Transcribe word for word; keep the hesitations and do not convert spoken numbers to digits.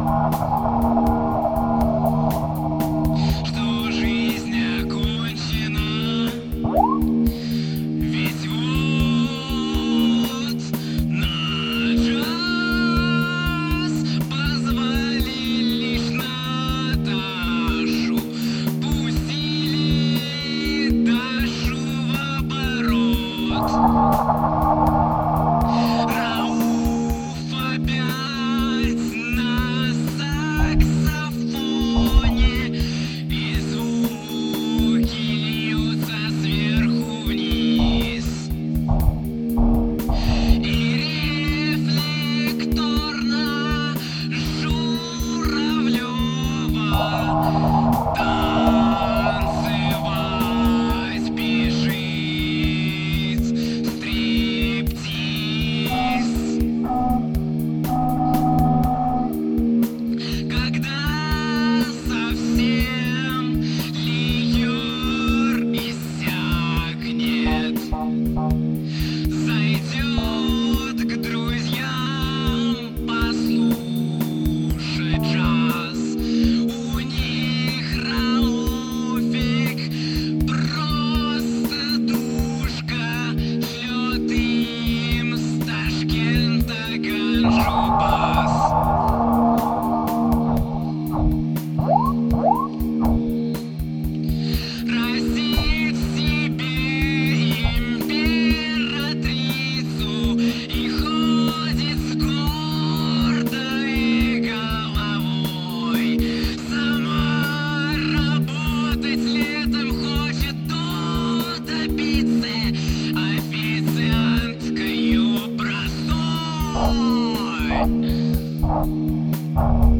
что жизнь окончена. Ведь вот на час позвали лишь Наташу, пустили Дашу в оборот. Рауф опять на саксофоне, и звуки льются сверху вниз. И рефлекторно Журавлева танцевать бежит стриптиз. Когда совсем ликер иссякнет, зайдет к друзьям послушать джаз. У них Рауфик просто душка, шлет им с Ташкента ганджу-бас. Растит себе императрицу и ходит с гордой головой. Сама работать летом хочет до добиться официанткою простой.